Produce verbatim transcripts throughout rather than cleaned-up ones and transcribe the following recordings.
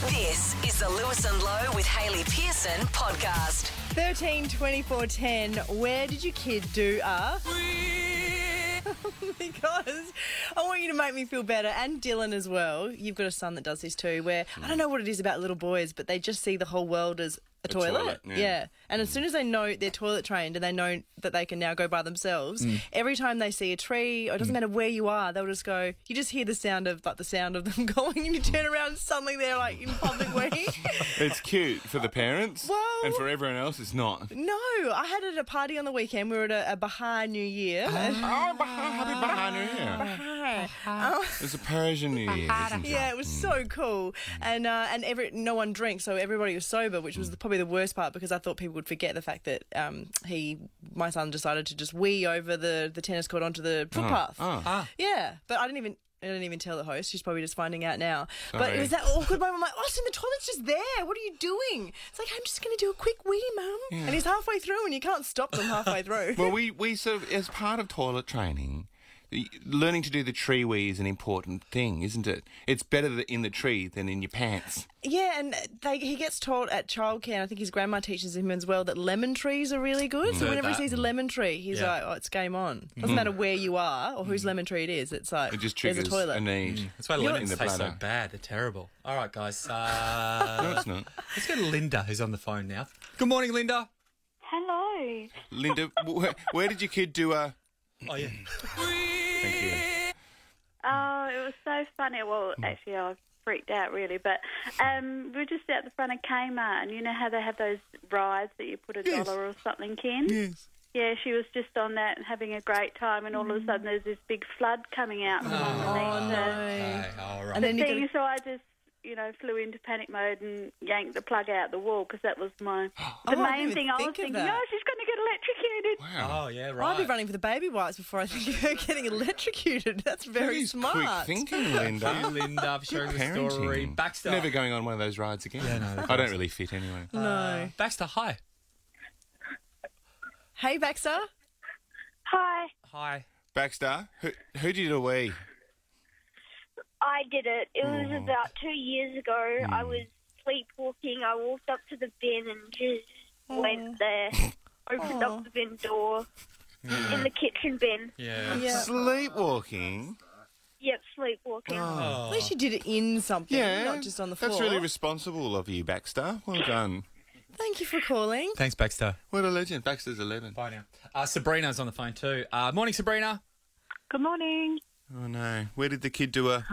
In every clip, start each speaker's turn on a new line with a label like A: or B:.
A: This is the Lewis and Lowe with Hayley Pearson podcast.
B: thirteen twenty-four ten. Where did your kid do a... Because I want you to make me feel better, and Dylan as well. You've got a son that does this too, where mm. I don't know what it is about little boys, but they just see the whole world as a, a toilet. toilet yeah. yeah. And as soon as they know they're toilet trained and they know that they can now go by themselves, mm. every time they see a tree, or it doesn't mm. matter where you are, they'll just go, you just hear the sound of like the sound of them going, and you turn around and suddenly they're like in public wee.
C: It's cute for the parents,
B: well,
C: and for everyone else it's not.
B: No, I had it at a party on the weekend. We were at a, a Baha'i New Year.
C: Oh, oh Baha'i, happy Baha'i New Year.
B: Baha'i.
C: Oh. It's a Persian New Year, isn't it?
B: Yeah, it was mm. so cool. And uh, and every no one drinks, so everybody was sober, which was the, probably the worst part, because I thought people would forget the fact that um, he, my son, decided to just wee over the, the tennis court onto the footpath.
C: Oh. Oh.
B: Ah. Yeah, but I didn't even... I didn't even tell the host. She's probably just finding out now. Sorry. But it was that awkward moment. I'm like, Austin, the toilet's just there. What are you doing? It's like, I'm just going to do a quick wee, Mum. Yeah. And he's halfway through, and you can't stop them halfway through.
C: Well, we, we sort of, as part of toilet training, learning to do the tree wee is an important thing, isn't it? It's better in the tree than in your pants.
B: Yeah, and they, he gets taught at childcare, and I think his grandma teaches him as well, that lemon trees are really good. Mm. So whenever
D: that.
B: he sees a lemon tree, he's yeah. like, oh, it's game on. Doesn't mm. matter where you are or whose lemon tree it is. It's like,
C: it just
B: there's
C: triggers
B: a toilet.
C: a need.
D: Mm. That's why lemons taste so bad. They're terrible. All right, guys. Uh,
C: no, it's not.
D: Let's go to Linda, who's on the phone now. Good morning, Linda.
E: Hello.
C: Linda, where, where did your kid do a...
D: Oh, yeah.
C: Thank you.
E: Oh, it was so funny. Well, actually, I was freaked out, really. But um, we were just out the front of Kmart, and you know how they have those rides that you put a
C: yes.
E: dollar or something in?
C: Yes.
E: Yeah, she was just on that and having a great time, and all of a sudden there's this big flood coming out from
B: oh,
E: underneath
B: no.
E: the,
D: okay, all right.
B: And then
E: the
B: you
E: thing.
B: gotta...
E: So I just, you know, flew into panic mode and yanked the plug out the wall, because that was my the
B: oh,
E: main
B: I
E: thing. I was thinking,
B: that.
E: oh, she's going to get electrocuted.
C: Wow.
D: Oh, yeah, right.
B: I'd be running for the baby wipes before I think of her getting electrocuted. That's very
C: That
B: smart.
C: quick thinking, Linda.
D: Thank you, Linda, for sharing the
C: Parenting.
D: story. Baxter.
C: Never going on one of those rides again.
D: Yeah, no,
C: I don't really fit anyway.
B: No.
D: Uh, Baxter, hi.
B: Hey, Baxter.
E: Hi.
D: Hi.
C: Baxter, who, who did a wee?
E: I did it. It was
C: Oh.
E: about two years ago. I was sleepwalking. I walked up to the bin and just
B: Oh.
E: went there. Opened
B: Oh.
E: up the bin door in the kitchen bin.
D: Yeah.
B: Yeah.
C: Sleepwalking?
E: Yep, sleepwalking.
B: At least you did it in something,
C: Yeah.
B: not just on the floor.
C: That's really responsible of you, Baxter. Well done.
B: Thank you for calling.
D: Thanks, Baxter.
C: What a legend. Baxter's a legend.
D: Bye now. Uh, Sabrina's on the phone too. Uh, morning, Sabrina.
E: Good morning.
C: Oh, no. Where did the kid do a...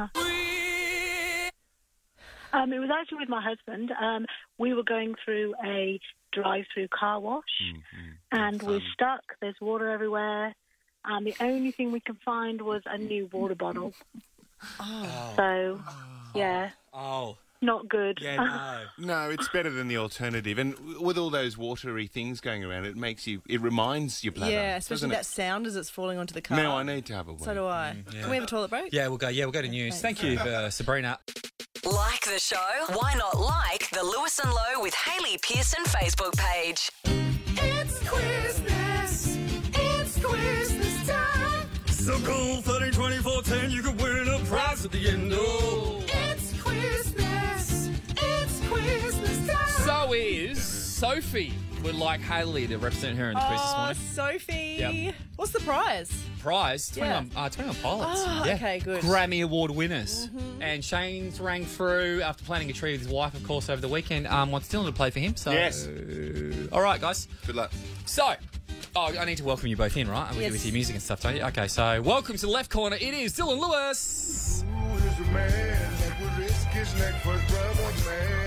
F: Um, it was actually with my husband. Um, we were going through a drive-through car wash,
C: Mm-hmm.
F: and we're
C: Fun.
F: stuck. There's water everywhere. And the only thing we could find was a new water bottle.
B: Oh.
F: So, yeah,
D: Oh.
F: not good.
D: Yeah, no.
C: No, it's better than the alternative. And with all those watery things going around, it makes you... It reminds your bladder,
B: Yeah, especially
C: doesn't
B: that
C: it?
B: sound as it's falling onto the car.
C: Now I need to have a wee.
B: So do I.
D: yeah.
B: Can we have a toilet break?
D: Yeah, we'll go. Yeah, we'll go to news. Thank you, uh, Sabrina.
A: Like the show? Why not like the Lewis and Lowe with Hayley Pearson Facebook page?
G: It's Christmas. It's Christmas time.
H: So call thirty twenty-four ten, you can win a prize at the end. Oh.
G: It's Christmas. It's Christmas time.
D: So is Sophie would like Hayley to represent her in the quiz this
B: Oh,
D: morning.
B: Sophie.
D: Yep.
B: What's the prize?
D: Prize, twenty-one,
B: Yeah.
D: uh, twenty-one pilots.
B: Oh,
D: yeah.
B: okay, good.
D: Grammy Award winners. And Shane's rang through after planning a tree with his wife, of course, over the weekend. Um, wants Dylan to play for him. So,
C: Yes.
D: all right, guys.
C: Good luck.
D: So, oh, I need to welcome you both in, right? With,
B: Yes.
D: with your music and stuff, don't you? Okay, so welcome to the left corner. It is Dylan Lewis.
H: Who is the man that would risk his neck for his brother, man?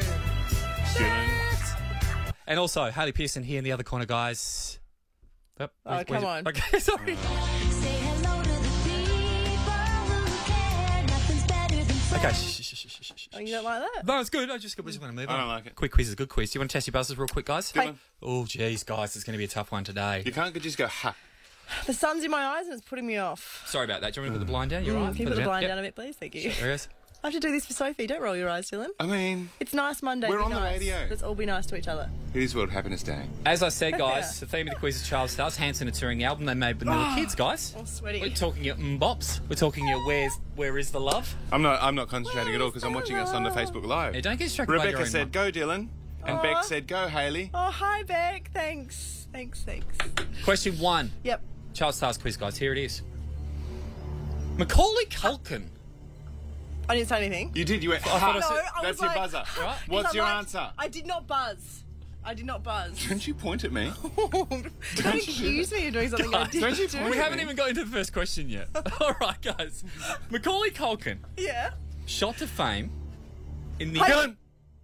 C: Dylan.
D: And also, Hayley Pearson here in the other corner, guys. Yep.
B: Oh,
D: Where's-
B: come
D: where's-
B: on.
D: Okay, sorry.
G: Say hello to the people who care. Nothing's better than friends.
D: Okay, shh, shh, shh, shh, shh, shh.
B: Oh, you don't like that?
D: No, it's good. I just, we just want to move
C: I
D: on.
C: don't like it.
D: Quick quiz is a good quiz. Do you want to test your buzzers real quick, guys?
C: Dylan.
D: Oh, geez, guys, it's going to be a tough one today.
C: You can't just go, ha.
B: The sun's in my eyes and it's putting me off.
D: Sorry about that. Do you want me to put the blind down? You're right.
B: Can you put
D: it
B: the blind
D: Yep.
B: down a bit, please? Thank you.
D: There it is.
B: I have to do this for Sophie. Don't roll your eyes, Dylan.
C: I mean,
B: It's nice Monday.
C: We're
B: be
C: on the
B: nice.
C: radio.
B: Let's all be nice to each other.
C: it is World Happiness Day.
D: As I said, guys, the theme of the quiz is Child Stars. Hanson are touring the album they made with little kids, guys.
B: I'm sweaty.
D: We're talking at Mbops. We're talking at Where's Where Is the Love?
C: I'm not. I'm not concentrating at all because I'm watching us on the Facebook Live.
D: Yeah, don't get distracted by your
C: Rebecca
D: own
C: said, "Go, Dylan," and
B: Aw.
C: Beck said, "Go, Hayley."
B: Oh, hi, Beck. Thanks. Thanks, thanks.
D: Question one.
B: Yep.
D: Child Stars quiz, guys. Here it is. Macaulay Culkin.
B: I didn't say anything.
C: You did. You went.
D: I thought I
B: No,
D: said-
B: I
C: That's
B: was
C: your
B: like,
C: buzzer.
D: Right?
C: What's
B: I'm
C: your
B: like,
C: answer?
B: I did not buzz. I did not buzz.
C: Don't you point at me?
B: Don't accuse me of doing something I didn't
C: Don't you
B: do.
C: point
D: We
C: at
D: haven't
C: me?
D: even got into the first question yet. All right, guys. Macaulay Culkin
B: Yeah.
D: shot to fame in the...
C: Dylan.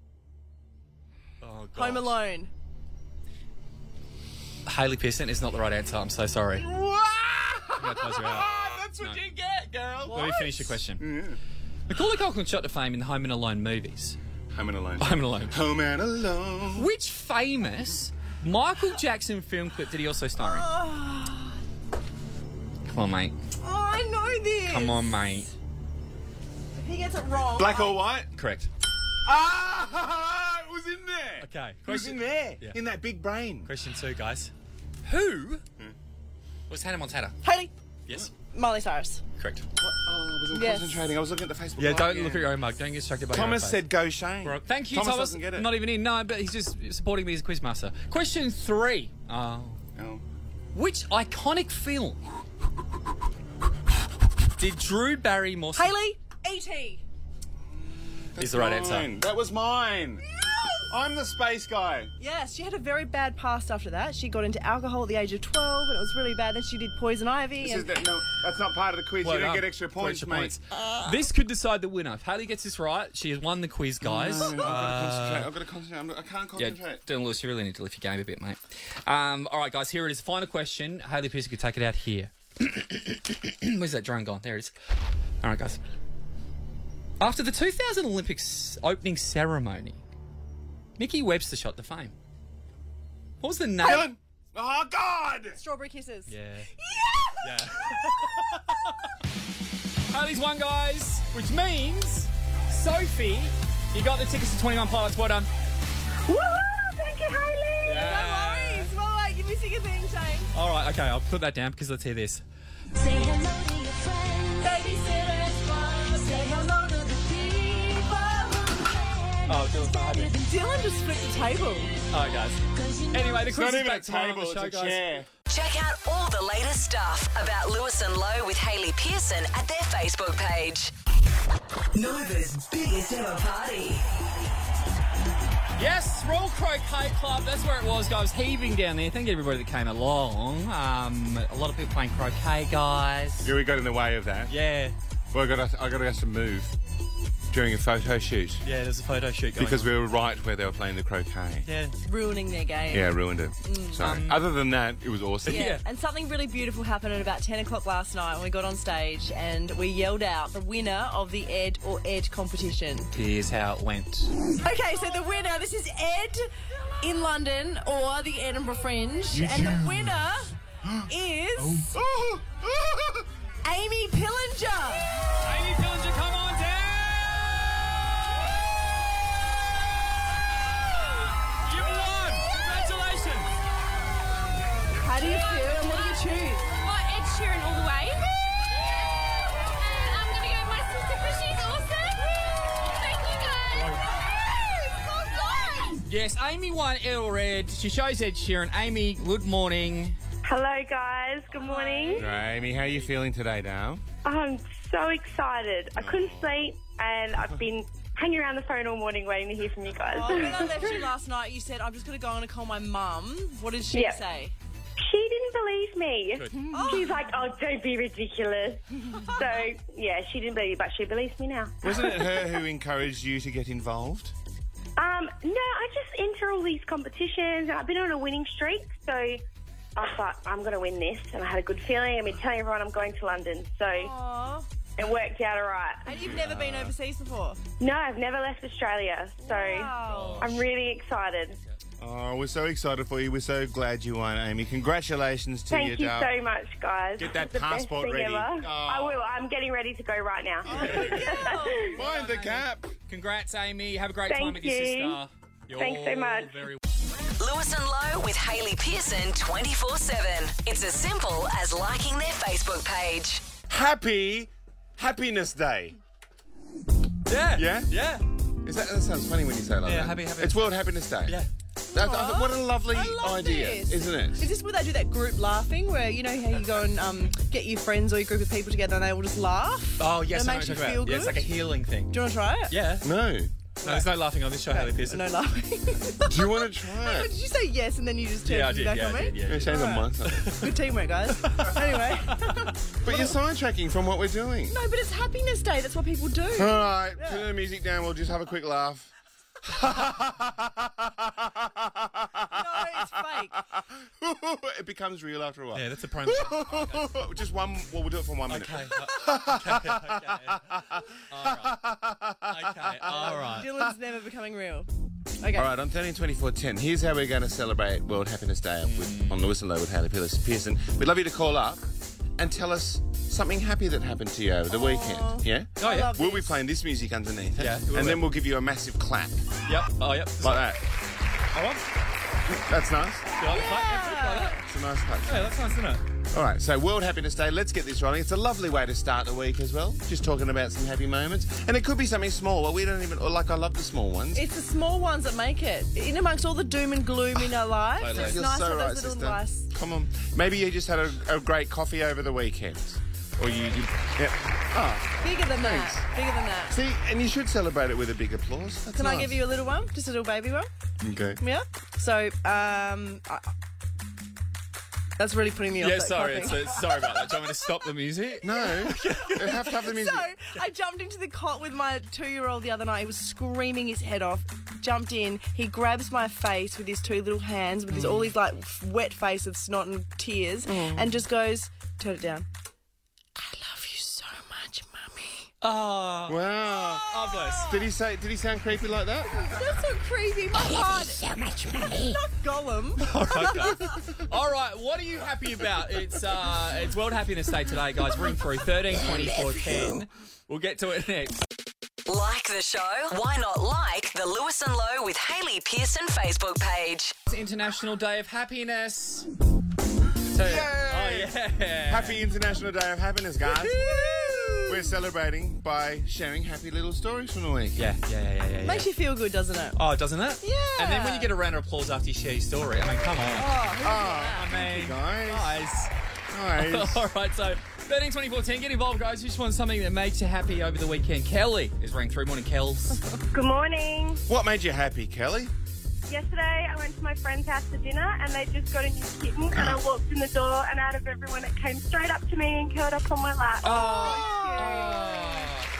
D: Oh, gosh.
B: Home Alone.
D: Hayley Pearson is not the right answer. I'm so sorry.
C: Wow!
D: gonna close her out.
C: That's what
D: No.
C: you get, girl.
D: Let me finish your question. Macaulay Culkin shot to fame in the Home and Alone movies.
C: Home and Alone.
D: Home and Alone.
C: Home and Alone.
D: Which famous Michael Jackson film clip did he also star in? Come on, mate.
B: Oh, I know this.
D: Come on, mate.
B: If he gets it wrong.
C: Black
B: I-
C: or white?
D: Correct.
C: Ah, it was in there.
D: Okay.
C: It was in there.
D: Yeah.
C: In that big brain.
D: Question two, guys. Who was Hannah Montana?
B: Haley.
D: Yes.
B: Miley Cyrus.
D: Correct.
C: Oh, I wasn't
B: Yes.
C: concentrating. I was looking at the Facebook
D: Yeah,
C: Live
D: don't
C: again.
D: look at your own mug. Don't get distracted by
C: Thomas
D: your own
C: said go Shane.
D: Right. Thank you,
C: Thomas.
D: Thomas.
C: doesn't get it.
D: Not even in. No, but he's just supporting me as a quizmaster. Question three. Oh.
C: Oh.
D: Which iconic film did Drew Barrymore...
B: Haley. E T.
D: is the right answer.
C: Mine. That was mine. I'm the space guy.
B: Yes, she had a very bad past after that. She got into alcohol at the age of twelve, and it was really bad. Then she did Poison Ivy.
C: This
B: And
C: is the, no, that's not part of the quiz.
D: Well
C: you don't
D: done.
C: get extra
D: Four
C: points,
D: extra
C: mate.
D: points. This could decide the winner. If Haley gets this right, she has won the quiz, guys.
C: No, I've got to
D: Uh,
C: concentrate. I've got to concentrate. I'm not, I can't
D: Yeah,
C: concentrate.
D: Dylan Lewis, you really need to lift your game a bit, mate. Um, all right, guys, here it is. Final question. Haley Pearson could take it out here. Where's that drone gone? There it is. All right, guys. After the two thousand Olympics opening ceremony, Mickey Webster shot to fame. What was the name?
C: Dylan. Oh, God.
B: Strawberry Kisses.
D: Yeah. Yeah. Haley's won, guys, which means Sophie, you got the tickets to twenty-one Pilots. Well done.
F: Woo! Thank you, Hayley.
B: No worries. Well, like, give me sing a thing, Shane.
D: All right, okay, I'll put that down because let's hear this.
G: Say hello to your friends. Babysitter's fun. Say hello to the people who care.
D: Oh, Dylan's not happy.
B: Dylan just flipped the table.
D: All right, guys. Anyway, the
C: It's
D: quiz
C: not
D: is
C: even
D: back
C: a
D: tomorrow on
C: table.
D: the show,
C: It's a
D: guys.
C: chair.
A: Check out all the latest stuff about Lewis and Lowe with Hayley Pearson at their Facebook page. Nova's biggest ever party.
D: Yes, Royal Croquet Club. That's where it was, guys. Heaving down there. Thank you, everybody that came along. Um, a lot of people playing croquet, guys.
C: Yeah, we got in the way of that.
D: Yeah,
C: Well, I got to, I got to have to move during a photo shoot
D: yeah. There's a photo shoot going
C: because
D: on.
C: we were right where they were playing the croquet.
D: Yeah.
B: Ruining their game.
C: Yeah, ruined it. Sorry.
D: Um,
C: Other than that, it was awesome.
B: Yeah.
D: Yeah.
B: And something really beautiful happened at about ten o'clock last night when we got on stage and we yelled out the winner of the Ed or Ed competition.
D: Here's how it went.
B: Okay, so the winner, this is Ed in London or the Edinburgh Fringe. And the winner is
C: Oh,
B: Amy Pillinger.
D: Amy Pillinger, come on down! You've won! Congratulations!
B: How do you feel and what do you choose?
I: Oh, Ed Sheeran all the way. And I'm going to go with my sister because she's awesome. Thank you, guys. So good.
D: Yes, Amy won Ed or Ed. She shows Ed Sheeran. Amy, good morning.
J: Hello, guys. Good morning.
C: Amy, how are you feeling today, Dale?
J: I'm so excited. I couldn't sleep, and I've been hanging around the phone all morning waiting to hear from you guys.
B: Oh, when I left you last night, you said, I'm just going to go on and call my mum. What did she
J: Yeah.
B: say?
J: She didn't believe me.
D: Good.
J: She's like, oh, don't be ridiculous. So, yeah, she didn't believe me, but she believes me now.
C: Wasn't it her who encouraged you to get involved?
J: Um, no, I just enter all these competitions, and I've been on a winning streak, so I thought, I'm going to win this, and I had a good feeling. I've been telling everyone I'm going to London, so
B: Aww.
J: it worked out all right.
B: And you've never been overseas before?
J: No, I've never left Australia, so
B: Wow.
J: I'm really excited.
C: Oh, we're so excited for you. We're so glad you won, Amy. Congratulations to
J: Thank
C: you,
J: you
C: Dale.
J: so much, guys.
C: Get that
J: It's the best
C: passport
J: thing
C: ready.
J: ever.
C: Oh.
J: I will. I'm getting ready to go right now.
C: Find the cap.
D: Congrats, Amy. Have a great
J: Thank
D: time with your
J: you.
D: sister. You're
J: Thanks so much.
D: Very
A: Lewis and Lowe with Hayley Pearson twenty-four seven. It's as simple as liking their Facebook page.
C: Happy Happiness Day.
D: Yeah.
C: Yeah?
D: Yeah.
C: Is that, that sounds funny when you say it like
D: Yeah,
C: that.
D: happy Happiness
C: It's World Happiness Day.
D: Yeah.
C: That, I thought, what a lovely
B: I love
C: idea,
B: this.
C: isn't it?
B: Is this where they do that group laughing, where you know how you go and um, get your friends or your group of people together and they all just laugh?
D: Oh, yes,
B: That
D: I know
B: makes
D: what
B: you
D: you're talking
B: feel
D: about. Yeah, it's
B: good?
D: like a healing thing.
B: Do you want to try it?
D: Yeah.
C: No.
D: No, there's no laughing on this show, Hayley Pearson.
B: No laughing.
C: Do you want to try
B: Did
C: it?
B: you say yes and then you just turned
D: Yeah, I
B: your
D: did.
B: back
D: Yeah,
B: on
D: I
B: me?
D: did. Yeah.
C: Yeah, Shane's on my side.
B: Good teamwork, guys. Anyway.
C: But you're sidetracking from what we're doing.
B: No, but it's Happiness Day. That's what people do.
C: All right, turn the music down. We'll just have a quick laugh.
B: No, it's fake.
C: It becomes real after a while.
D: Yeah, that's a promo.
C: Just one. Well, we'll do it for one minute.
D: Okay. uh, okay. Okay. All right. Okay. All right.
B: Dylan's never becoming real. Okay.
C: All right, on thirteen twenty-four ten, here's how we're going to celebrate World Happiness Day with, on Lewis and Lowe with Hayley Pearson. We'd love you to call up and tell us something happy that happened to you over the weekend. Yeah?
D: Oh, yeah.
B: love
C: We'll be
B: this.
C: playing this music underneath it.
D: Yeah, we
C: and
D: will.
C: then we'll give you a massive clap.
D: Yep. Oh, yep.
C: Like that.
D: Oh, well.
C: That's nice.
D: You like the clap? Yeah, like that.
C: It's a nice clap.
D: Yeah, that's nice, isn't it?
C: All right, so World Happiness Day, let's get this rolling. It's a lovely way to start the week as well, just talking about some happy moments. And it could be something small, but we don't even, or like I love the small ones.
B: It's the small ones that make it. In amongst all the doom and gloom in our lives,
D: Totally.
B: it's
C: You're
B: nice
C: so
B: to have
C: right,
B: those little
C: sister.
B: nice...
C: Come on. Maybe you just had a, a great coffee over the weekend. Or you... you yeah. Oh,
B: Bigger than
C: Thanks.
B: that. Bigger than that.
C: see, and you should celebrate it with a big applause. That's
B: Can I
C: nice.
B: give you a little one? Just a little baby one?
C: Okay.
B: Yeah? So, um... I, that's really putting me off.
D: Yeah,
B: that
D: sorry.
B: coughing.
D: It's, it's, sorry about that. Do you want me to stop the music?
C: No. You have to have the music.
B: So, I jumped into the cot with my two-year-old the other night. He was screaming his head off. Jumped in. He grabs my face with his two little hands, with his all his like wet face of snot and tears, and just goes, "Turn it down. I love you so much, mummy."
D: Oh.
C: Wow.
D: Oh, bless.
C: Did he say? Did he sound creepy like that?
B: That's so creepy. My heart. so much, mummy. Not Gollum.
D: All right, guys. All right, what are you happy about? It's uh, it's World Happiness Day today, guys. Ring through thirteen twenty-four ten. We'll get to it next.
A: Like the show? Why not like the Lewis and Lowe with Hayley Pearson Facebook page?
D: It's International Day of Happiness. So,
C: Yay!
D: oh yeah.
C: Happy International Day of Happiness, guys. We're celebrating by sharing happy little stories from the week.
D: Yeah, yeah, yeah, yeah, yeah.
B: Makes you feel good, doesn't it?
D: Oh, doesn't it?
B: Yeah.
D: And then when you get a round of applause after you share your story, I mean, come on.
B: Oh,
D: I mean,
C: Guys.
D: guys.
C: Nice.
D: All right, so thirteen twenty-four ten, get involved, guys. You just want something that makes you happy over the weekend. Kelly is ring through. Morning, Kels.
J: Good morning.
C: What made you happy, Kelly?
J: Yesterday, I went to my friend's house for dinner, and they just got a new kitten. And I walked in the door, and out of everyone, it came straight up to me and curled up on my lap.
D: Oh.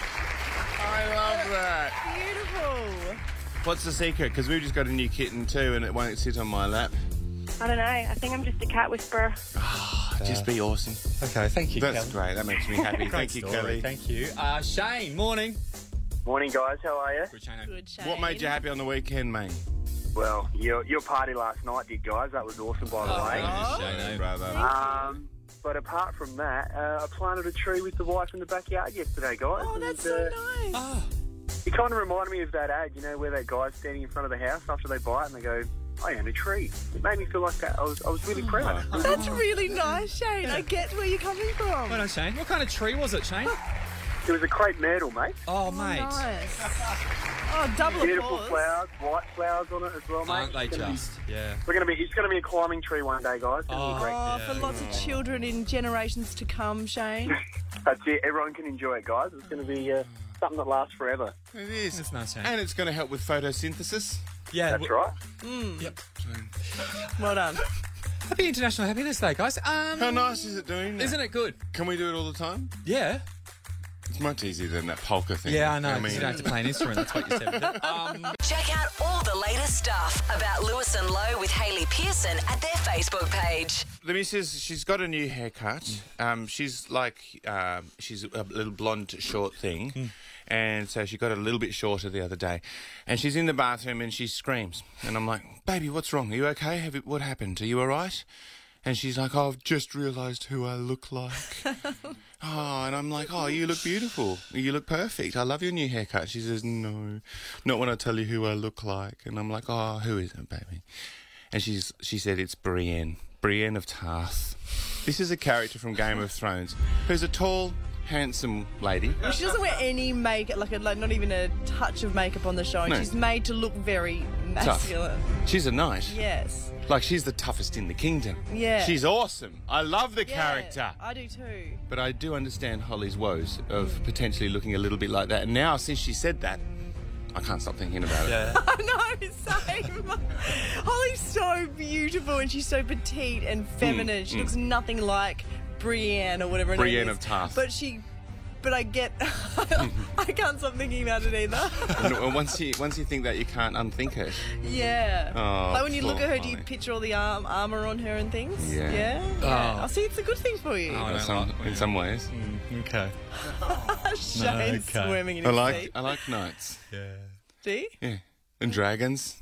C: I love that.
B: beautiful.
C: What's the secret? Because we've just got a new kitten too, and it won't sit on my lap.
J: I don't know. I think I'm just a cat whisperer.
C: Just be awesome.
D: Okay, thank you,
C: That's
D: Kelly.
C: great. That makes me happy.
D: Great
C: Thank you,
D: story.
C: Kelly.
D: Thank you. Uh, Shane, morning.
K: Morning, guys. How are you?
D: Good, Shane.
B: Good, Shane.
C: What made you happy on the weekend, mate?
K: Well, your your party last night did, guys. That was awesome, by the way.
D: Oh, Shane,
C: brother.
K: Um, but apart from that, uh, I planted a tree with the wife in the backyard yesterday, guys.
B: Oh,
K: and,
B: that's
K: uh,
B: so nice.
D: Oh.
K: It kind of reminded me of that ad, you know, where that guy's standing in front of the house after they buy it and they go, I own a tree. It made me feel like that. I was I was really proud.
B: That's really nice, Shane. I get where you're coming from.
D: Well done, Shane. What kind of tree was it, Shane?
K: It was a crepe myrtle, mate.
D: Oh, mate.
B: Nice. Oh, double
K: Beautiful
B: applause.
K: flowers, white flowers on it as well, mate.
D: Aren't they
K: It's gonna
D: just? Yeah.
K: Be, we're gonna be. It's going to be a climbing tree one day, guys. It's gonna
D: Oh.
K: be great.
B: Oh, for lots of children in generations to come, Shane.
K: That's it. Everyone can enjoy it, guys. It's going to be uh, something that lasts forever.
C: It is.
D: That's nice, Shane.
C: And it's going to help with photosynthesis.
D: Yeah.
K: That's
D: w-
K: right.
D: Yep.
B: Well done.
D: Happy International Happiness Day, guys. Um,
C: How nice is it doing that?
D: Isn't it good?
C: Can we do it all the time?
D: Yeah.
C: It's much easier than that polka thing.
D: Yeah, I know.
C: I
D: 'cause
C: mean,
D: you don't have to play an instrument. That's what you said. Um,
A: Check out all the latest stuff about Lewis and Lowe with Hayley Pearson at their Facebook page.
C: the missus, she's got a new haircut. Um, she's like, um, she's a little blonde, short thing. And so she got a little bit shorter the other day. And she's in the bathroom and she screams. And I'm like, baby, what's wrong? Are you okay? Have you, what happened? Are you all right? And she's like, oh, I've just realised who I look like. Oh, and I'm like, oh, you look beautiful. You look perfect. I love your new haircut. She says, no, not when I tell you who I look like. And I'm like, oh, who is it, baby? And she's she said it's Brienne. Brienne of Tarth. This is a character from Game of Thrones who's a tall, handsome lady.
B: Well, she doesn't wear any makeup, like, a, like not even a touch of makeup on the show. And
C: No.
B: she's made to look very masculine.
C: Tough. She's a knight.
B: Yes.
C: Like, she's the toughest in the kingdom.
B: Yeah.
C: She's awesome. I love the
B: Yeah,
C: character.
B: I do too.
C: But I do understand Holly's woes of potentially looking a little bit like that. And now, since she said that, I can't stop thinking about it.
B: I know, same. Holly's so beautiful and she's so petite and feminine.
C: Mm,
B: she
C: mm.
B: looks nothing like Brienne or whatever her name
C: Brienne
B: is.
C: of Tarth.
B: But she, but I get, I can't stop thinking about it either.
C: And once you once you think that, you can't unthink it.
B: Yeah.
C: Oh,
B: like when you look
C: poor
B: at her, do you
C: Holly.
B: picture all the arm, armour on her and things?
C: Yeah.
B: Yeah?
C: Oh.
B: Yeah. Oh, see, it's a good thing for you.
C: In some, in some ways.
D: Okay.
B: Shane's
C: Okay.
B: swimming in
C: I
B: his
C: like
B: seat.
C: I like knights.
D: Yeah.
B: Do you?
C: Yeah. And dragons.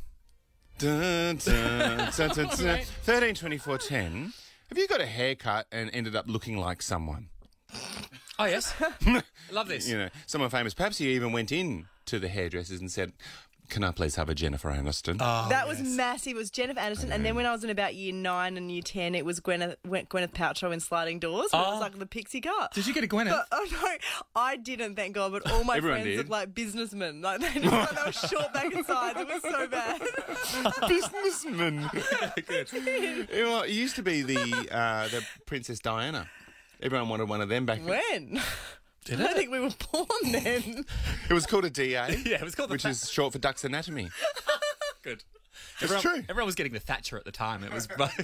C: Dun, dun, dun, dun, dun. thirteen, twenty-four, ten. Have you got a haircut and ended up looking like someone?
D: Oh, yes. Love this.
C: You know, someone famous. Perhaps you even went in to the hairdressers and said, can I please have a Jennifer Aniston?
D: Oh,
B: that was massive. It was Jennifer Aniston, and then when I was in about year nine and year ten, it was Gwyneth, Gwyneth Paltrow in Sliding Doors. Where It
D: Oh.
B: was like the pixie cut.
D: Did you get a Gwyneth?
B: But, oh no, I didn't, thank God. But all my
C: Everyone
B: friends
C: did.
B: looked like businessmen. Like they, just, like, they were short back and sides. It was so bad.
C: Businessman.
B: Did.
C: You know, it used to be the uh, the Princess Diana. Everyone wanted one of them back then.
B: When? I don't think we were born then.
C: It was called a D A.
D: Yeah, it was called the
C: which
D: Tha-
C: is short for Duck's Anatomy.
D: Good.
C: It's
D: everyone,
C: true.
D: Everyone was getting the Thatcher at the time. It was.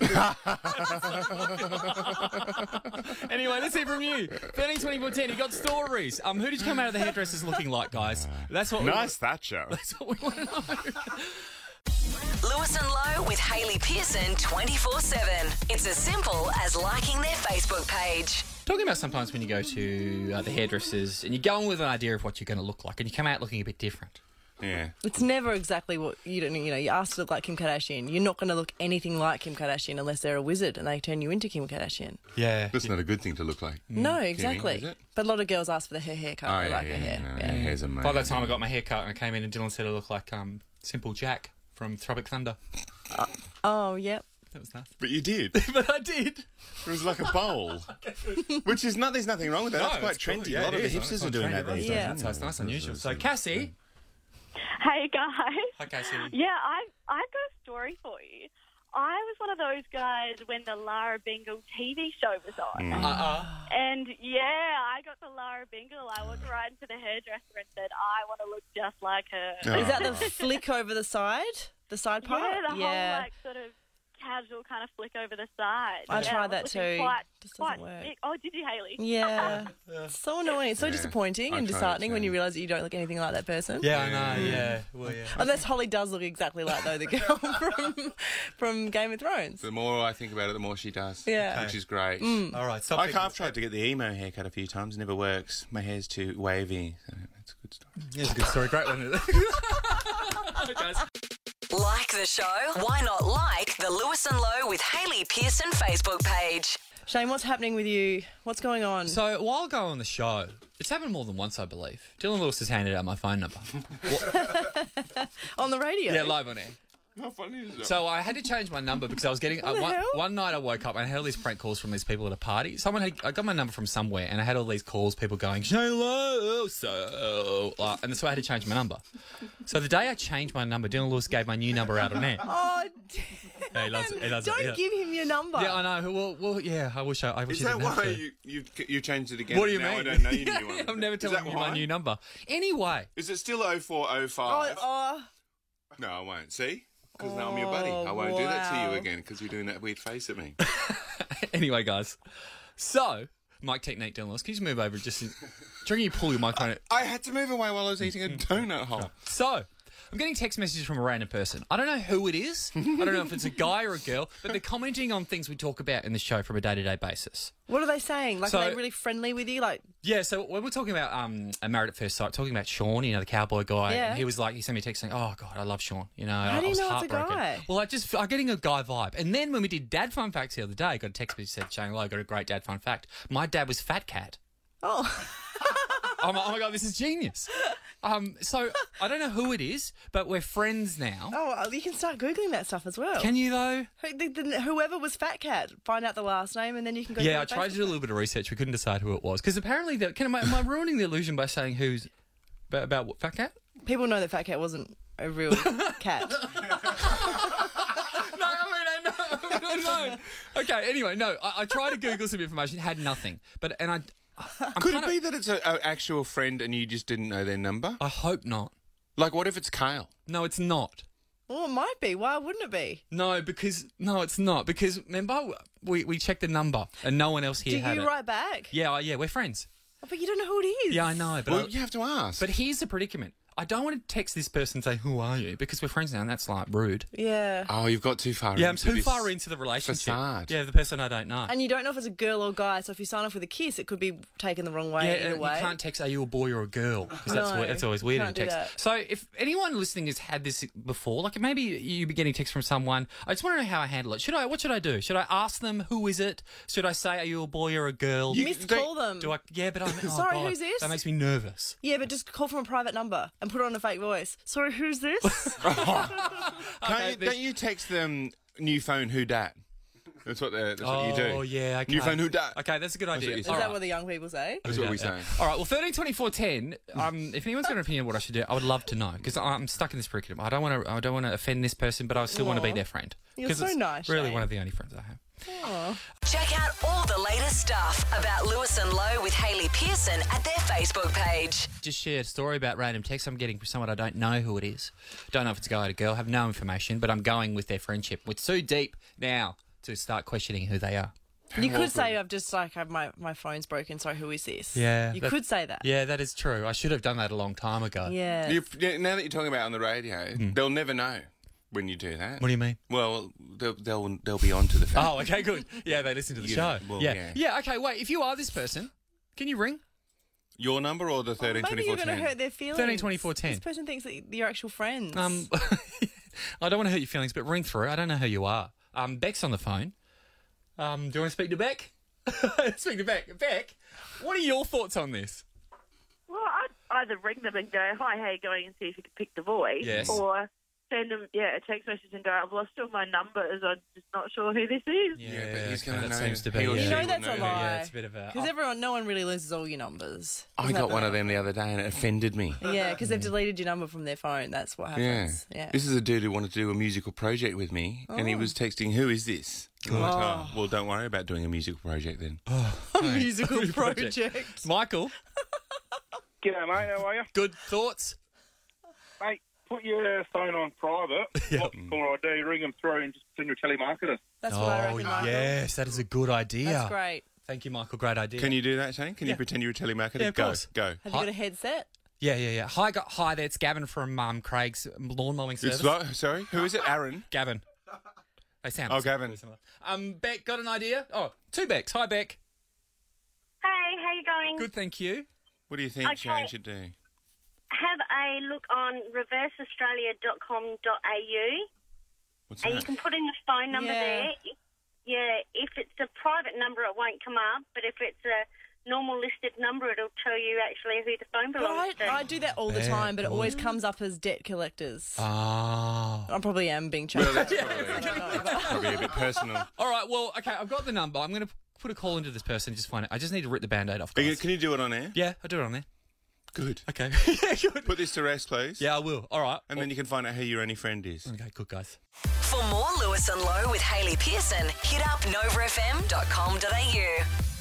D: Anyway, let's hear from you. thirteen, twenty-four, ten. You got stories. Um, who did you come out of the hairdressers looking like, guys? That's what.
C: Nice Thatcher.
D: We, that's what we want to know.
A: Lewis and Lowe with Hayley Pearson twenty-four seven. It's as simple as liking their Facebook page.
D: Talking about sometimes when you go to uh, the hairdressers and you go in with an idea of what you're going to look like, and you come out looking a bit different.
C: Yeah.
B: It's never exactly what you don't. You know, you asked to look like Kim Kardashian. You're not going to look anything like Kim Kardashian unless they're a wizard and they turn you into Kim Kardashian.
D: Yeah.
C: That's not a good thing to look like.
B: No,
C: Kimmy,
B: exactly.
C: is it?
B: But a lot of girls ask for the hair haircut.
C: Oh,
B: they
C: yeah,
B: like
C: yeah,
B: her hair.
C: no,
B: Yeah.
C: her hair's amazing.
D: By the time I got my hair cut and I came in and Dylan said I looked like um, Simple Jack from Tropic Thunder.
B: Oh, yep.
D: That was nice.
C: But you did.
D: But I did.
C: It was like a bowl. Which is not, there's nothing wrong with that.
D: No,
C: That's quite
D: it's cool.
C: trendy.
D: Yeah,
C: a lot
D: it
C: of the
D: is.
C: hipsters
D: It's
C: are
D: on
C: doing
D: trend
C: that these
B: Yeah.
C: days.
D: So it's nice and unusual. So, Cassie.
E: Hey guys.
D: Hi, Cassie.
E: Yeah, I I've got a story for you. I was one of those guys when the Lara Bingle T V show was on.
D: Uh-uh.
E: And yeah, I got the Lara Bingle. I walked right into the hairdresser and said, I want to look just like her.
C: Oh.
B: Is that the flick over the side? The side part?
E: Yeah, the whole like sort of casual kind of flick over the side.
B: I
E: yeah,
B: tried
E: was
B: that
E: looking
B: too.
E: Quite,
B: Just doesn't
E: quite
B: work.
E: sick. Oh, did you, Hayley?
B: Yeah. It's so annoying. It's so
C: Yeah.
B: disappointing
C: I
B: and
C: tried it
B: disheartening when
C: too.
B: you realise that you don't look anything like that person.
D: Yeah, I know. Yeah. Well, yeah.
B: Unless Holly does look exactly like, though, the girl from from Game of Thrones.
C: The more I think about it, the more she does.
B: Yeah.
C: Which is great.
D: All right. Stop
C: I
D: thinking-
C: have tried to get the emo haircut a few times. Never works. My hair's too wavy. So it's a good story.
D: Yeah, it's a good story. Great one. Guys.
A: Like the show? Why not like the Lewis and Lowe with Hayley Pearson Facebook page?
B: Shane, what's happening with you? What's going on?
D: So while ago on the show, it's happened more than once, I believe. Dylan Lewis has handed out my phone number.
B: On the radio?
D: Yeah, live on air.
C: How funny is that?
D: So I had to change my number because I was getting uh,
B: the
D: one,
B: hell?
D: one night I woke up and I had all these prank calls from these people at a party. Someone had I got my number from somewhere and I had all these calls, people going hello, so uh, and so I had to change my number. So the day I changed my number, Dylan Lewis gave my new number out on air.
B: Oh,
D: Yeah, he loves it, he loves it,
B: don't
D: yeah.
B: give him your number.
D: Yeah, I know. Well, well, yeah. I wish I, I wish
C: Is
D: I
C: that
D: didn't have
C: why
D: to.
C: you, you you changed it again?
D: What do you
C: now
D: mean?
C: I don't know your new one.
D: I'm never
C: Is
D: telling
C: that
D: you
C: why?
D: my new number. Anyway,
C: Is it still oh four oh
B: Oh,
C: five?
B: oh,
C: No, I won't. See? Because now I'm your buddy. I won't
B: Oh,
C: do that to
B: wow.
C: you again because you're doing that weird face at me.
D: anyway, guys. So, Mike Technique, Dylan Lewis, can you just move over? Just, do you reckon you pull your microphone?
C: I had to move away while I was eating a donut hole.
D: So, I'm getting text messages from a random person. I don't know who it is. I don't know if it's a guy or a girl, but they're commenting on things we talk about in the show from a day-to-day basis.
B: What are they saying? Like,
D: So-
B: are they really friendly with you? Like,
D: Yeah, so when we're talking about um, a Married at First Sight, talking about Sean, you know, the cowboy guy,
B: Yeah.
D: he was like, he sent me a text saying, oh, God, I love Sean. You know,
B: How
D: I,
B: do
D: I
B: you
D: was
B: know it's a
D: heartbroken.
B: guy?
D: Well, I just, I'm getting a guy vibe. And then when we did Dad Fun Facts the other day, I got a text message that said, Shane Lowe, I got a great Dad Fun Fact. My dad was Fat Cat.
B: oh,
D: I'm like, oh my God, this is genius. Um, so I don't know who it is, but we're friends now.
B: oh, you can start Googling that stuff as well.
D: Can you though?
B: Who, the, the, whoever was Fat Cat, find out the last name and then you can go
D: Yeah,
B: to
D: I
B: the
D: tried to do a
B: Facebook.
D: little bit of research. We couldn't decide who it was because apparently, the, can, am, I, am I ruining the illusion by saying who's about, about what, Fat Cat?
B: People know that Fat Cat wasn't a real cat.
D: No, I mean, I know, I know. Okay, anyway, no, I, I tried to Google some information, had nothing, but and I. I'm
C: Could
D: kinda,
C: it be that it's an actual friend and you just didn't know their number?
D: I hope not.
C: Like, what if it's Kale?
D: No, it's not.
B: Well, it might be. Why wouldn't it be?
D: No, because no, it's not. Because remember, we we checked the number and no one else here
B: Do
D: had
B: you
D: it.
B: write back?
D: Yeah, I- yeah, we're friends.
B: Oh, but you don't know who it is.
D: Yeah, I know, but
C: Well,
D: I-
C: you have to ask.
D: but here's the predicament. I don't want to text this person and say, "Who are you?" Because we're friends now, and that's like rude.
B: Yeah.
C: Oh, you've got too far
D: Yeah, I'm
C: into
D: too
C: this
D: far into the relationship.
C: facade.
D: Yeah, the person I don't know.
B: And you don't know if it's a girl or guy, so if you sign off with a kiss, it could be taken the wrong way
D: Yeah,
B: either
D: and
B: way.
D: you can't text, are you a boy or a girl? Because that's,
B: No,
D: what- that's always weird in a
B: can't do
D: text.
B: that.
D: So if anyone listening has had this before, like maybe you be getting text from someone, I just want to know how I handle it. Should I? What should I do? Should I ask them who is it? Should I say, are you a boy or a girl?
C: You-
B: Missed
C: they-
B: call them.
D: Do I? Yeah, but I'm. Oh
B: Sorry,
D: God,
B: who's this?
D: That makes me nervous.
B: Yeah, but just call from a private number and put on a fake voice. Sorry, who's this?
C: Can't
D: Okay,
C: you,
D: this-
C: don't you text them new phone who dat? That's what, the, that's what you do.
D: Oh yeah, okay.
C: New phone who dat?
D: Okay, that's a good
C: what
D: idea.
C: you
B: Is
C: say.
D: All
B: that
D: right.
B: what the young people say?
C: That's what we
D: Yeah,
C: say.
D: yeah. All right. Well, thirteen twenty-four ten. Um, if anyone's got an opinion on what I should do, I would love to know because I'm stuck in this predicament. I don't want to. I don't want to offend this person, but I still want to be
B: Aw.
D: their friend.
B: You're
D: 'Cause
B: so
D: it's
B: nice,
D: Really,
B: Shane.
D: one of the only friends I have.
A: Check out all the latest stuff about Lewis and Lowe with Hayley Pearson at their Facebook page.
D: Just shared a story about random text I'm getting from someone I don't know who it is. Don't know if it's a guy or a girl. Have no information, but I'm going with their friendship. We're too deep now to start questioning who they are.
B: You could say I've just like I've, my my phone's broken. So who is this?
D: Yeah,
B: you
D: that-
B: could say that.
D: Yeah, that is true. I should have done that a long time ago.
B: Yeah.
C: You, yeah, now that you're talking about it on the radio, they'll never know when you do that.
D: What do you mean?
C: Well, they'll they'll, they'll be on to the fact.
D: Oh, okay, good. Yeah, they listen to the
C: You-
D: show.
C: well,
D: yeah.
C: yeah.
D: yeah, okay, wait. If you are this person, can you ring?
C: Your number or the thirteen
B: Maybe
C: twenty-four
B: you're going to
C: ten?
B: hurt their feelings.
D: thirteen twenty-four ten.
B: This person thinks that you're actual friends.
D: Um, I don't want to hurt your feelings, but ring through. I don't know who you are. Um, Beck's on the phone. Um, do you want to speak to Beck? Speak to Beck. Beck, what are your thoughts on this?
L: Well, I'd either ring them and go, hi, how you going, and see if you can pick the voice.
D: Yes.
L: Or send them, yeah, a text message and go, I've lost all my numbers. I'm just not sure who this is.
C: Yeah, but he's
D: okay,
C: gonna
D: that
C: know
D: seems to be.
C: he or
D: yeah.
C: she
B: you know
C: would
B: that's a
C: know.
B: lie.
D: Yeah, it's a bit of a.
B: Because everyone, no one really loses all your numbers.
C: I
B: Isn't
C: got
B: that
C: one
B: the-
C: of them the other day and it offended me.
B: Yeah, because they've deleted your number from their phone. That's what
C: Yeah.
B: happens. Yeah.
C: This is a dude who wanted to do a musical project with me, and he
B: Oh.
C: was texting, "Who is this?" I'm like, oh, well, don't worry about doing a musical project then.
B: A musical project.
D: Michael,
K: G'day, mate. How are you?
D: good thoughts?
K: Mate, put your phone on private, lock the caller I D, ring them through, and just send your telemarketer.
B: That's what I
D: Oh,
B: reckon, Michael.
D: yes, that is a good idea.
B: That's great.
D: Thank you, Michael. Great idea.
C: Can you do that, Shane? Can
D: Yeah.
C: you pretend you're a telemarketer?
D: Yeah, of
C: go,
D: course.
C: go.
B: Have you got a headset?
D: Yeah, yeah, yeah. Hi, go- hi there. It's Gavin from um, Craig's lawn mowing service.
C: It's what? Sorry, who is it? Aaron.
D: Gavin. They sound.
C: Oh, Gavin.
D: similar. Um, Beck, got an idea? Oh, two Becks. Hi, Beck.
J: Hey, how you going?
D: Good, thank you.
C: What do you think
J: Okay.
C: Shane should do?
J: Have a look on reverse australia dot com dot a u
C: What's
J: and
C: that?
J: you can put in the phone number
B: Yeah.
J: there. Yeah, if it's a private number, it won't come up, but if it's a normal listed number, it'll tell you actually who the phone
B: But
J: belongs
B: I,
J: to.
B: I do that all the
D: Yeah,
B: time, but it
D: cool.
B: always comes up as debt collectors.
D: Ah.
B: I probably am being
C: Well,
B: chased.
C: that's probably, probably a bit personal.
D: All right, well, okay, I've got the number. I'm going to put a call into this person and just find it. I just need to rip the Band-Aid off,
C: Are you-
D: guys.
C: Can you do it on air?
D: Yeah, I'll do it on there.
C: Good.
D: Okay. yeah, good.
C: Put this to rest, please.
D: Yeah, I will. All right.
C: And then you can find out who your only friend is.
D: Okay, good, guys.
A: For more Lewis and Lowe with Hayley Pearson, hit up nova f m dot com dot a u.